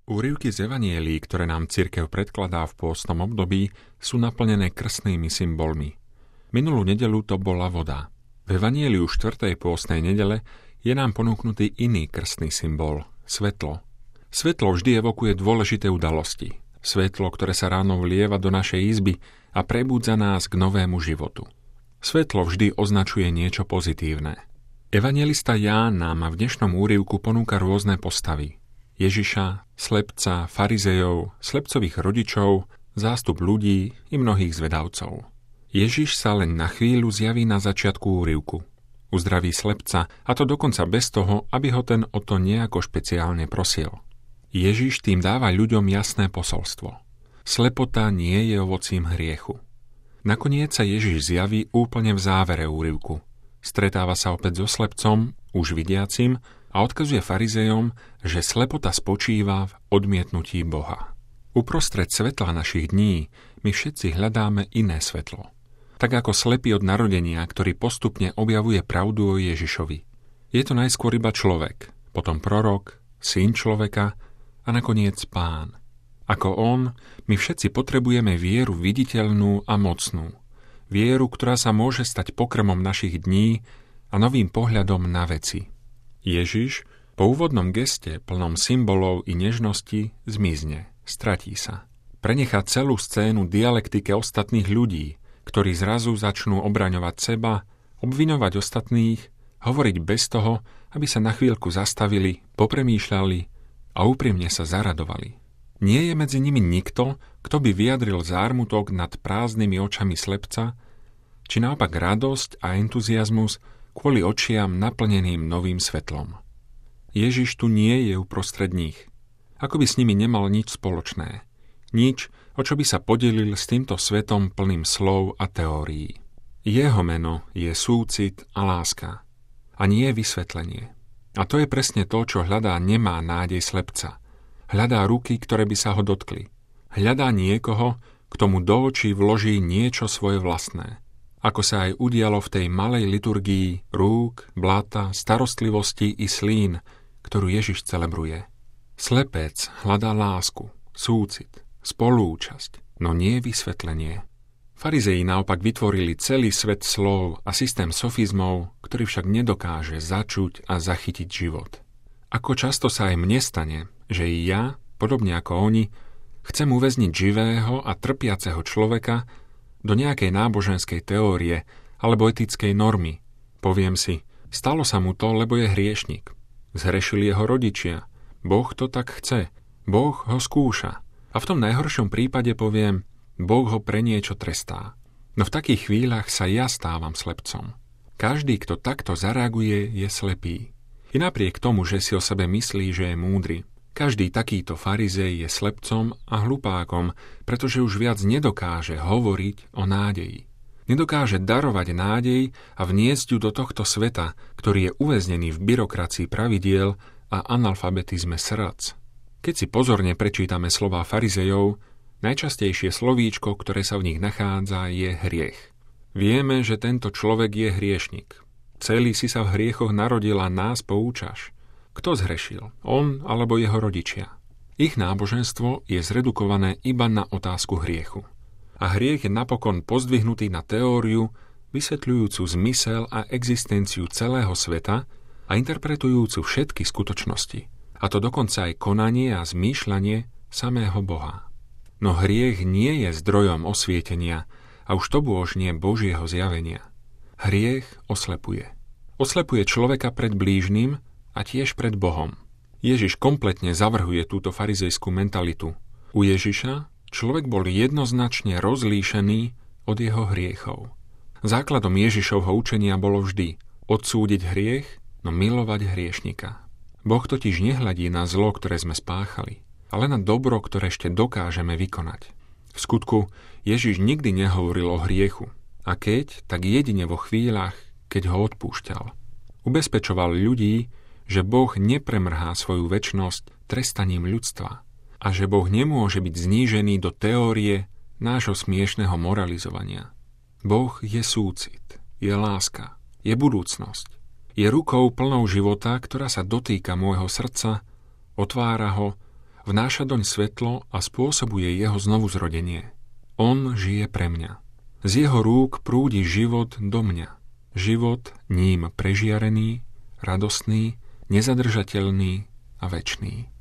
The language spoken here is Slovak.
Úryvky z evanielií, ktoré nám cirkev predkladá v pôstnom období, sú naplnené krstnými symbolmi. Minulú nedeľu to bola voda. V evanieliu 4. pôstnej nedele je nám ponúknutý iný krstný symbol – svetlo. Svetlo vždy evokuje dôležité udalosti. Svetlo, ktoré sa ráno vlieva do našej izby a prebúdza nás k novému životu. Svetlo vždy označuje niečo pozitívne. Evanjelista Ján nám v dnešnom úryvku ponúka rôzne postavy. Ježiša, slepca, farizejov, slepcových rodičov, zástup ľudí i mnohých zvedavcov. Ježiš sa len na chvíľu zjaví na začiatku úryvku. Uzdraví slepca, a to dokonca bez toho, aby ho ten o to nejako špeciálne prosil. Ježiš tým dáva ľuďom jasné posolstvo. Slepota nie je ovocím hriechu. Nakoniec sa Ježiš zjaví úplne v závere úryvku. Stretáva sa opäť so slepcom, už vidiacim, a odkazuje farizejom, že slepota spočíva v odmietnutí Boha. Uprostred svetla našich dní my všetci hľadáme iné svetlo. Tak ako slepý od narodenia, ktorý postupne objavuje pravdu o Ježišovi. Je to najskôr iba človek, potom prorok, syn človeka a nakoniec Pán. Ako on, my všetci potrebujeme vieru viditeľnú a mocnú. Vieru, ktorá sa môže stať pokrmom našich dní a novým pohľadom na veci. Ježiš po úvodnom geste plnom symbolov i nežnosti zmizne, stratí sa. Prenechá celú scénu dialektike ostatných ľudí, ktorí zrazu začnú obraňovať seba, obviňovať ostatných, hovoriť bez toho, aby sa na chvíľku zastavili, popremýšľali a úprimne sa zaradovali. Nie je medzi nimi nikto, kto by vyjadril zármutok nad prázdnymi očami slepca, či naopak radosť a entuziazmus kvôli očiam naplneným novým svetlom. Ježiš tu nie je uprostred nich. Ako by s nimi nemal nič spoločné. Nič, o čo by sa podelil s týmto svetom plným slov a teórií. Jeho meno je súcit a láska. A nie vysvetlenie. A to je presne to, čo hľadá nemá nádej slepca. Hľadá ruky, ktoré by sa ho dotkli. Hľadá niekoho, kto mu do očí vloží niečo svoje vlastné. Ako sa aj udialo v tej malej liturgii rúk, bláta, starostlivosti i slín, ktorú Ježiš celebruje. Slepec hľadá lásku, súcit, spolúčasť, no nie vysvetlenie. Farizeji naopak vytvorili celý svet slov a systém sofizmov, ktorý však nedokáže začuť a zachytiť život. Ako často sa aj mne stane, že i ja, podobne ako oni, chcem uväzniť živého a trpiaceho človeka do nejakej náboženskej teórie alebo etickej normy. Poviem si, stalo sa mu to, lebo je hriešnik. Zhrešili jeho rodičia. Boh to tak chce. Boh ho skúša. A v tom najhoršom prípade poviem, Boh ho pre niečo trestá. No v takých chvíľach sa ja stávam slepcom. Každý, kto takto zareaguje, je slepý. I napriek tomu, že si o sebe myslí, že je múdry. Každý takýto farizej je slepcom a hlupákom, pretože už viac nedokáže hovoriť o nádeji. Nedokáže darovať nádej a vniesť ju do tohto sveta, ktorý je uväznený v byrokracii pravidiel a analfabetizme srdc. Keď si pozorne prečítame slová farizejov, najčastejšie slovíčko, ktoré sa v nich nachádza, je hriech. Vieme, že tento človek je hriešnik. Celý si sa v hriechoch narodil a nás poučaš. Kto zhrešil? On alebo jeho rodičia? Ich náboženstvo je zredukované iba na otázku hriechu. A hriech je napokon pozdvihnutý na teóriu, vysvetľujúcu zmysel a existenciu celého sveta a interpretujúcu všetky skutočnosti. A to dokonca aj konanie a zmýšľanie samého Boha. No hriech nie je zdrojom osvietenia a už to bôž nie Božieho zjavenia. Hriech oslepuje. Oslepuje človeka pred blížnym a tiež pred Bohom. Ježiš kompletne zavrhuje túto farizejskú mentalitu. U Ježiša človek bol jednoznačne rozlíšený od jeho hriechov. Základom Ježišovho učenia bolo vždy odsúdiť hriech, no milovať hriešnika. Boh totiž nehľadí na zlo, ktoré sme spáchali, ale na dobro, ktoré ešte dokážeme vykonať. V skutku Ježiš nikdy nehovoril o hriechu, a keď, tak jedine vo chvíľach, keď ho odpúšťal. Ubezpečoval ľudí, že Boh nepremrhá svoju večnosť trestaním ľudstva a že Boh nemôže byť znížený do teórie nášho smiešného moralizovania. Boh je súcit, je láska, je budúcnosť, je rukou plnou života, ktorá sa dotýka môjho srdca, otvára ho Vnáša doň svetlo a spôsobuje jeho znovuzrodenie. On žije pre mňa. Z jeho rúk prúdi život do mňa. Život ním prežiarený, radostný, nezadržateľný a večný.